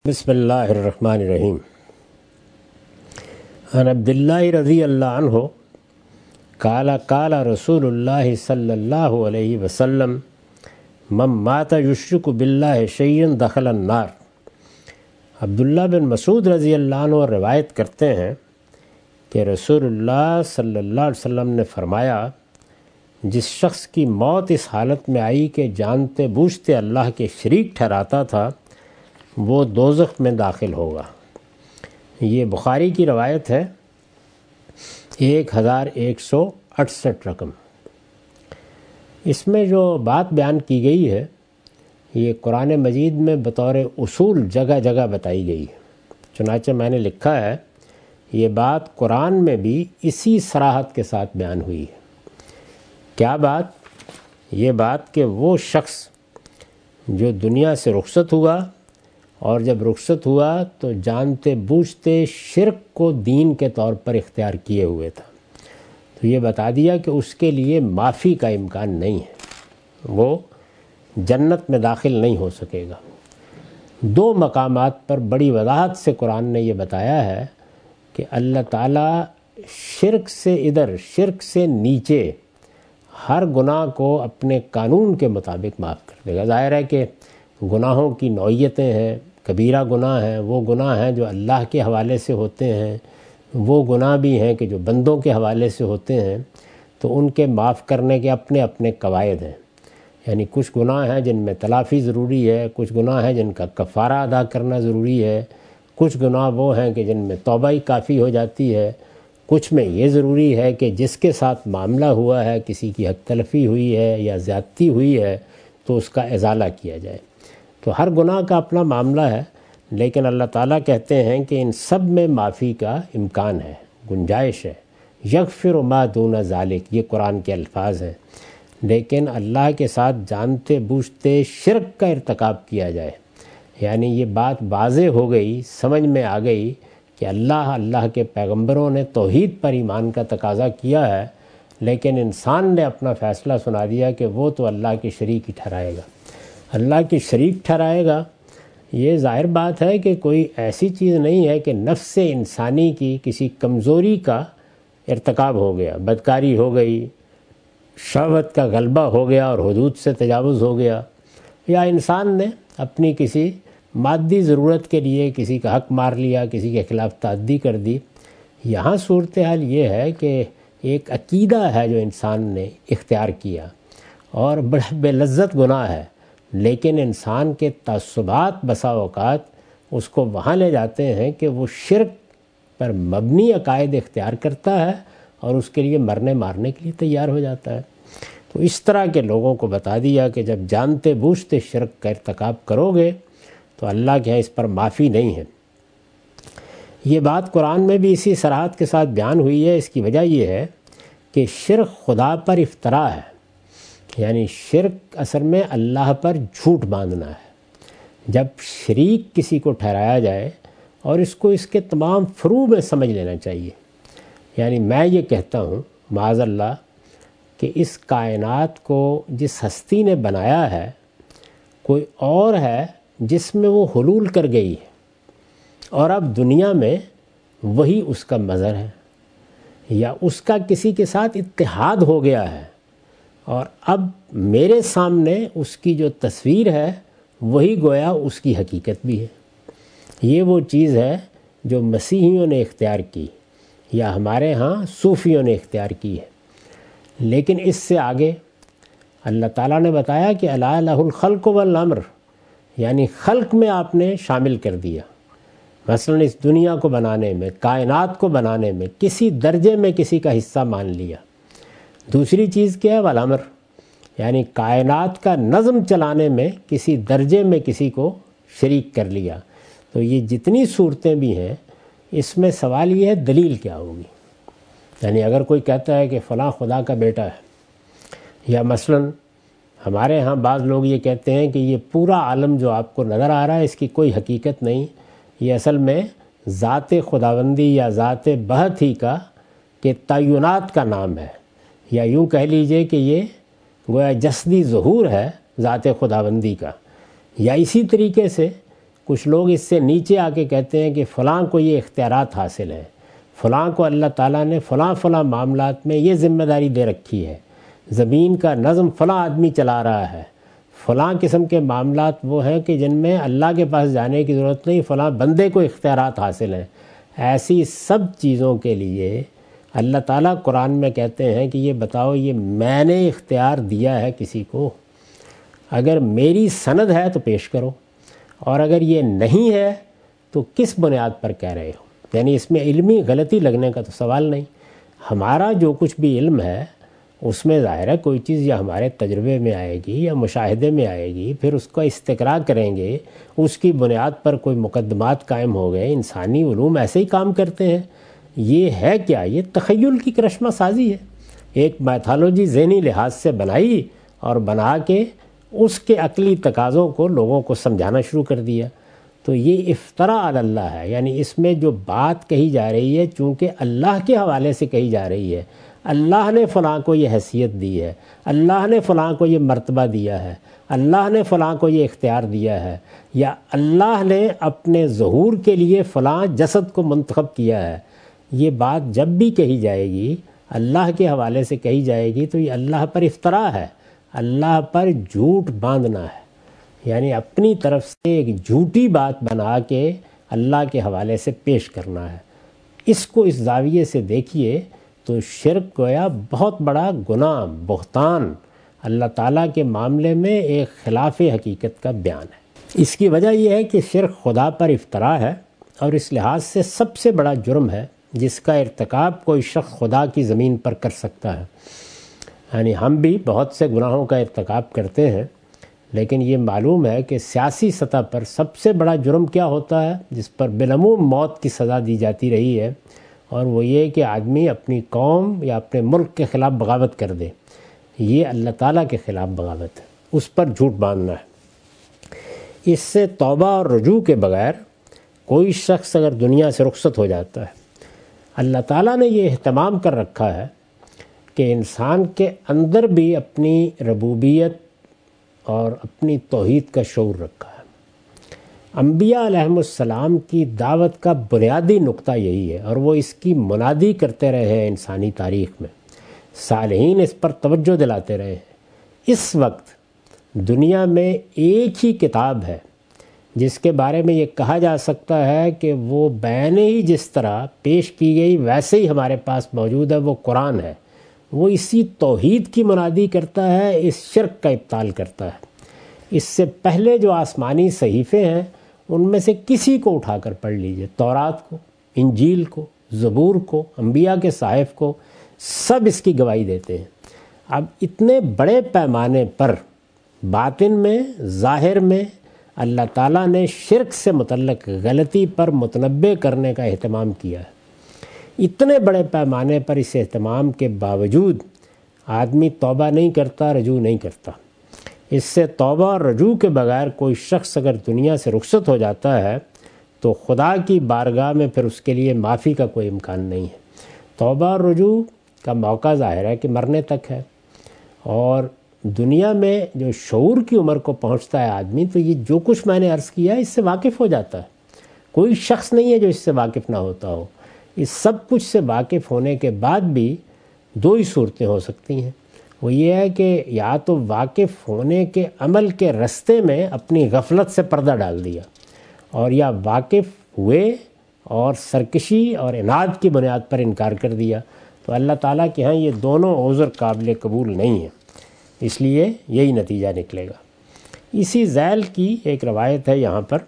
بسم اللہ الرحمن الرحیم۔ عن عبداللہ رضی اللہ عنہ قال قال رسول اللہ صلی اللہ علیہ وسلم من مات یشرک باللہ شیئا دخل النار۔ عبداللہ بن مسعود رضی اللہ عنہ روایت کرتے ہیں کہ رسول اللہ صلی اللہ علیہ وسلم نے فرمایا، جس شخص کی موت اس حالت میں آئی کہ جانتے بوجھتے اللہ کے شریک ٹھہراتا تھا وہ دوزخ میں داخل ہوگا۔ یہ بخاری کی روایت ہے 1168 رقم۔ اس میں جو بات بیان کی گئی ہے یہ قرآن مجید میں بطور اصول جگہ جگہ بتائی گئی ہے، چنانچہ میں نے لکھا ہے یہ بات قرآن میں بھی اسی صراحت کے ساتھ بیان ہوئی ہے۔ کیا بات؟ یہ بات کہ وہ شخص جو دنیا سے رخصت ہوا اور جب رخصت ہوا تو جانتے بوجھتے شرک کو دین کے طور پر اختیار کیے ہوئے تھا، تو یہ بتا دیا کہ اس کے لیے معافی کا امکان نہیں ہے، وہ جنت میں داخل نہیں ہو سکے گا۔ دو مقامات پر بڑی وضاحت سے قرآن نے یہ بتایا ہے کہ اللہ تعالیٰ شرک سے شرک سے نیچے ہر گناہ کو اپنے قانون کے مطابق معاف کر دے گا۔ ظاہر ہے کہ گناہوں کی نوعیتیں ہیں، کبیرہ گناہ ہیں وہ گناہ ہیں جو اللہ کے حوالے سے ہوتے ہیں، وہ گناہ بھی ہیں کہ جو بندوں کے حوالے سے ہوتے ہیں، تو ان کے معاف کرنے کے اپنے اپنے قواعد ہیں۔ یعنی کچھ گناہ ہیں جن میں تلافی ضروری ہے، کچھ گناہ ہیں جن کا کفارہ ادا کرنا ضروری ہے، کچھ گناہ وہ ہیں کہ جن میں توبہ ہی کافی ہو جاتی ہے، کچھ میں یہ ضروری ہے کہ جس کے ساتھ معاملہ ہوا ہے، کسی کی حق تلفی ہوئی ہے یا زیادتی ہوئی ہے تو اس کا ازالہ کیا جائے۔ تو ہر گناہ کا اپنا معاملہ ہے، لیکن اللہ تعالیٰ کہتے ہیں کہ ان سب میں معافی کا امکان ہے، گنجائش ہے۔ یغفر ما دون ذالک، یہ قرآن کے الفاظ ہیں۔ لیکن اللہ کے ساتھ جانتے بوجھتے شرک کا ارتکاب کیا جائے، یعنی یہ بات واضح ہو گئی، سمجھ میں آ گئی کہ اللہ کے پیغمبروں نے توحید پر ایمان کا تقاضا کیا ہے، لیکن انسان نے اپنا فیصلہ سنا دیا کہ وہ تو اللہ کے شریک ہی ٹھہرائے گا، اللہ کے شریک ٹھہرائے گا۔ یہ ظاہر بات ہے کہ کوئی ایسی چیز نہیں ہے کہ نفس انسانی کی کسی کمزوری کا ارتکاب ہو گیا، بدکاری ہو گئی، شہوت کا غلبہ ہو گیا اور حدود سے تجاوز ہو گیا، یا انسان نے اپنی کسی مادی ضرورت کے لیے کسی کا حق مار لیا، کسی کے خلاف تعدی کر دی۔ یہاں صورتحال یہ ہے کہ ایک عقیدہ ہے جو انسان نے اختیار کیا اور بڑا بے لذت گناہ ہے، لیکن انسان کے تعصبات بسا اوقات اس کو وہاں لے جاتے ہیں کہ وہ شرک پر مبنی عقائد اختیار کرتا ہے اور اس کے لیے مرنے مارنے کے لیے تیار ہو جاتا ہے۔ تو اس طرح کے لوگوں کو بتا دیا کہ جب جانتے بوجھتے شرک کا ارتکاب کرو گے تو اللہ کے ہاں اس پر معافی نہیں ہے۔ یہ بات قرآن میں بھی اسی صراحت کے ساتھ بیان ہوئی ہے۔ اس کی وجہ یہ ہے کہ شرک خدا پر افطرا ہے، یعنی شرک اصل میں اللہ پر جھوٹ باندھنا ہے۔ جب شریک کسی کو ٹھہرایا جائے اور اس کو اس کے تمام فروع میں سمجھ لینا چاہیے، یعنی میں یہ کہتا ہوں معاذ اللہ کہ اس کائنات کو جس ہستی نے بنایا ہے کوئی اور ہے جس میں وہ حلول کر گئی ہے، اور اب دنیا میں وہی اس کا مظہر ہے، یا اس کا کسی کے ساتھ اتحاد ہو گیا ہے، اور اب میرے سامنے اس کی جو تصویر ہے وہی گویا اس کی حقیقت بھی ہے۔ یہ وہ چیز ہے جو مسیحیوں نے اختیار کی یا ہمارے ہاں صوفیوں نے اختیار کی ہے۔ لیکن اس سے آگے اللہ تعالیٰ نے بتایا کہ الا لہ الخلق والامر، یعنی خلق میں آپ نے شامل کر دیا۔ مثلا اس دنیا کو بنانے میں، کائنات کو بنانے میں کسی درجے میں کسی کا حصہ مان لیا۔ دوسری چیز کیا ہے؟ والامر، یعنی کائنات کا نظم چلانے میں کسی درجے میں کسی کو شریک کر لیا۔ تو یہ جتنی صورتیں بھی ہیں اس میں سوال یہ ہے دلیل کیا ہوگی؟ یعنی اگر کوئی کہتا ہے کہ فلاں خدا کا بیٹا ہے، یا مثلا ہمارے ہاں بعض لوگ یہ کہتے ہیں کہ یہ پورا عالم جو آپ کو نظر آ رہا ہے اس کی کوئی حقیقت نہیں، یہ اصل میں ذات خداوندی یا ذات بہت ہی کا کہ تعینات کا نام ہے، یا یوں کہہ لیجئے کہ یہ گویا جسدی ظہور ہے ذات خداوندی کا۔ یا اسی طریقے سے کچھ لوگ اس سے نیچے آ کے کہتے ہیں کہ فلاں کو یہ اختیارات حاصل ہیں، فلاں کو اللہ تعالیٰ نے فلاں فلاں معاملات میں یہ ذمہ داری دے رکھی ہے، زمین کا نظم فلاں آدمی چلا رہا ہے، فلاں قسم کے معاملات وہ ہیں کہ جن میں اللہ کے پاس جانے کی ضرورت نہیں، فلاں بندے کو اختیارات حاصل ہیں۔ ایسی سب چیزوں کے لیے اللہ تعالیٰ قرآن میں کہتے ہیں کہ یہ بتاؤ یہ میں نے اختیار دیا ہے کسی کو؟ اگر میری سند ہے تو پیش کرو، اور اگر یہ نہیں ہے تو کس بنیاد پر کہہ رہے ہو؟ یعنی اس میں علمی غلطی لگنے کا تو سوال نہیں۔ ہمارا جو کچھ بھی علم ہے اس میں ظاہر ہے کوئی چیز یا ہمارے تجربے میں آئے گی یا مشاہدے میں آئے گی، پھر اس کا استقراء کریں گے، اس کی بنیاد پر کوئی مقدمات قائم ہو گئے۔ انسانی علوم ایسے ہی کام کرتے ہیں۔ یہ ہے کیا؟ یہ تخیل کی کرشمہ سازی ہے۔ ایک میتھالوجی ذہنی لحاظ سے بنائی اور بنا کے اس کے عقلی تقاضوں کو لوگوں کو سمجھانا شروع کر دیا۔ تو یہ افتراء علی اللہ ہے، یعنی اس میں جو بات کہی جا رہی ہے چونکہ اللہ کے حوالے سے کہی جا رہی ہے، اللہ نے فلاں کو یہ حیثیت دی ہے، اللہ نے فلاں کو یہ مرتبہ دیا ہے، اللہ نے فلاں کو یہ اختیار دیا ہے، یا اللہ نے اپنے ظہور کے لیے فلاں جسد کو منتخب کیا ہے، یہ بات جب بھی کہی جائے گی اللہ کے حوالے سے کہی جائے گی تو یہ اللہ پر افتراء ہے، اللہ پر جھوٹ باندھنا ہے، یعنی اپنی طرف سے ایک جھوٹی بات بنا کے اللہ کے حوالے سے پیش کرنا ہے۔ اس کو اس زاویے سے دیکھیے تو شرک گویا بہت بڑا گناہ، بہتان اللہ تعالیٰ کے معاملے میں ایک خلاف حقیقت کا بیان ہے۔ اس کی وجہ یہ ہے کہ شرک خدا پر افتراء ہے، اور اس لحاظ سے سب سے بڑا جرم ہے جس کا ارتکاب کوئی شخص خدا کی زمین پر کر سکتا ہے۔ یعنی ہم بھی بہت سے گناہوں کا ارتکاب کرتے ہیں، لیکن یہ معلوم ہے کہ سیاسی سطح پر سب سے بڑا جرم کیا ہوتا ہے جس پر بالعموم موت کی سزا دی جاتی رہی ہے، اور وہ یہ کہ آدمی اپنی قوم یا اپنے ملک کے خلاف بغاوت کر دے۔ یہ اللہ تعالیٰ کے خلاف بغاوت ہے، اس پر جھوٹ باندھنا ہے۔ اس سے توبہ اور رجوع کے بغیر کوئی شخص اگر دنیا سے رخصت ہو جاتا ہے، اللہ تعالیٰ نے یہ اہتمام کر رکھا ہے کہ انسان کے اندر بھی اپنی ربوبیت اور اپنی توحید کا شعور رکھا ہے۔ انبیاء علیہم السلام کی دعوت کا بنیادی نقطہ یہی ہے، اور وہ اس کی منادی کرتے رہے ہیں انسانی تاریخ میں، صالحین اس پر توجہ دلاتے رہے ہیں۔ اس وقت دنیا میں ایک ہی کتاب ہے جس کے بارے میں یہ کہا جا سکتا ہے کہ وہ بین ہی جس طرح پیش کی گئی ویسے ہی ہمارے پاس موجود ہے، وہ قرآن ہے۔ وہ اسی توحید کی منادی کرتا ہے، اس شرک کا ابطال کرتا ہے۔ اس سے پہلے جو آسمانی صحیفے ہیں ان میں سے کسی کو اٹھا کر پڑھ لیجئے، تورات کو، انجیل کو، زبور کو، انبیاء کے صحائف کو، سب اس کی گواہی دیتے ہیں۔ اب اتنے بڑے پیمانے پر باطن میں، ظاہر میں اللہ تعالیٰ نے شرک سے متعلق غلطی پر متنبہ کرنے کا اہتمام کیا ہے۔ اتنے بڑے پیمانے پر اس اہتمام کے باوجود آدمی توبہ نہیں کرتا، رجوع نہیں کرتا۔ اس سے توبہ اور رجوع کے بغیر کوئی شخص اگر دنیا سے رخصت ہو جاتا ہے تو خدا کی بارگاہ میں پھر اس کے لیے معافی کا کوئی امکان نہیں ہے۔ توبہ اور رجوع کا موقع ظاہر ہے کہ مرنے تک ہے، اور دنیا میں جو شعور کی عمر کو پہنچتا ہے آدمی تو یہ جو کچھ میں نے عرض کیا اس سے واقف ہو جاتا ہے۔ کوئی شخص نہیں ہے جو اس سے واقف نہ ہوتا ہو۔ اس سب کچھ سے واقف ہونے کے بعد بھی دو ہی صورتیں ہو سکتی ہیں، وہ یہ ہے کہ یا تو واقف ہونے کے عمل کے رستے میں اپنی غفلت سے پردہ ڈال دیا، اور یا واقف ہوئے اور سرکشی اور عناد کی بنیاد پر انکار کر دیا، تو اللہ تعالیٰ کے ہاں یہ دونوں عذر قابل قبول نہیں ہیں، اس لیے یہی نتیجہ نکلے گا۔ اسی ذیل کی ایک روایت ہے یہاں پر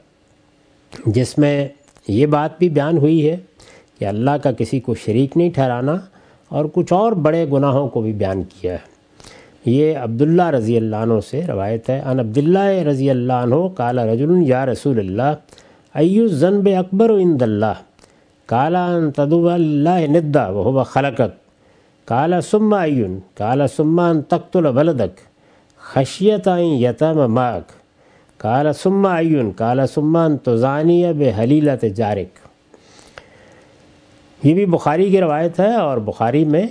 جس میں یہ بات بھی بیان ہوئی ہے کہ اللہ کا کسی کو شریک نہیں ٹھہرانا، اور کچھ اور بڑے گناہوں کو بھی بیان کیا ہے۔ یہ عبداللہ رضی اللہ عنہ سے روایت ہے، ان عبداللہ رضی اللہ عنہ قال رجل یا رسول اللہ ای الذنب اکبر عند اللہ قال ان تدعو اللہ ندا وهو خلقک قال ثم ای قال ثم ان تقتل ولدک خشیت ان یتم معک قال ثم ای قال ثم ان تزانی بحلیلۃ جارک۔ یہ بھی بخاری کی روایت ہے، اور بخاری میں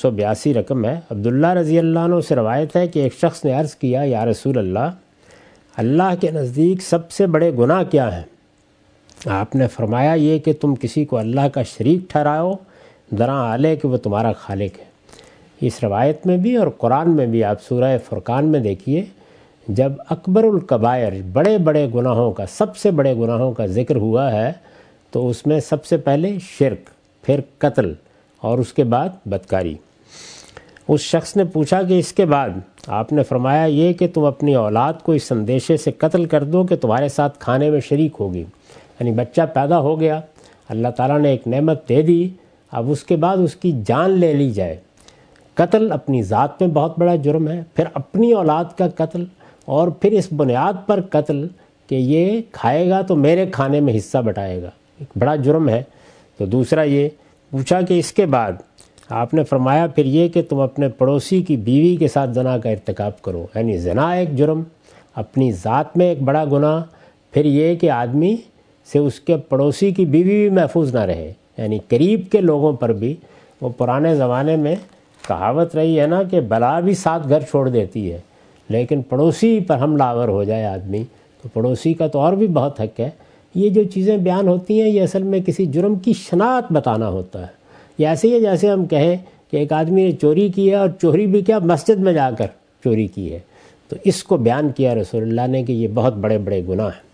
6382 رقم ہے۔ عبداللہ رضی اللہ عنہ سے روایت ہے کہ ایک شخص نے عرض کیا یا رسول اللہ اللہ کے نزدیک سب سے بڑے گناہ کیا ہیں؟ آپ نے فرمایا یہ کہ تم کسی کو اللہ کا شریک ٹھہراؤ درا علیہ کہ وہ تمہارا خالق ہے۔ اس روایت میں بھی اور قرآن میں بھی آپ سورہ فرقان میں دیکھیے، جب اکبر الکبائر بڑے بڑے گناہوں کا، سب سے بڑے گناہوں کا ذکر ہوا ہے تو اس میں سب سے پہلے شرک، پھر قتل اور اس کے بعد بدکاری۔ اس شخص نے پوچھا کہ اس کے بعد؟ آپ نے فرمایا یہ کہ تم اپنی اولاد کو اس اندیشے سے قتل کر دو کہ تمہارے ساتھ کھانے میں شریک ہوگی۔ یعنی بچہ پیدا ہو گیا، اللہ تعالیٰ نے ایک نعمت دے دی، اب اس کے بعد اس کی جان لے لی جائے۔ قتل اپنی ذات میں بہت بڑا جرم ہے، پھر اپنی اولاد کا قتل، اور پھر اس بنیاد پر قتل کہ یہ کھائے گا تو میرے کھانے میں حصہ بٹائے گا، ایک بڑا جرم ہے۔ تو دوسرا یہ پوچھا کہ اس کے بعد؟ آپ نے فرمایا پھر یہ کہ تم اپنے پڑوسی کی بیوی کے ساتھ زنا کا ارتکاب کرو۔ یعنی زنا ایک جرم، اپنی ذات میں ایک بڑا گناہ، پھر یہ کہ آدمی سے اس کے پڑوسی کی بیوی بھی محفوظ نہ رہے، یعنی قریب کے لوگوں پر بھی۔ وہ پرانے زمانے میں کہاوت رہی ہے نا کہ بلا بھی 7 گھر چھوڑ دیتی ہے، لیکن پڑوسی پر حملہ آور ہو جائے آدمی تو پڑوسی کا تو اور بھی بہت حق ہے۔ یہ جو چیزیں بیان ہوتی ہیں یہ اصل میں کسی جرم کی شناخت بتانا ہوتا ہے۔ یہ ایسے ہی ہے جیسے ہم کہیں کہ ایک آدمی نے چوری کی ہے، اور چوری بھی کیا، مسجد میں جا کر چوری کی ہے، تو اس کو بیان کیا رسول اللہ نے کہ یہ بہت بڑے بڑے گناہ ہیں۔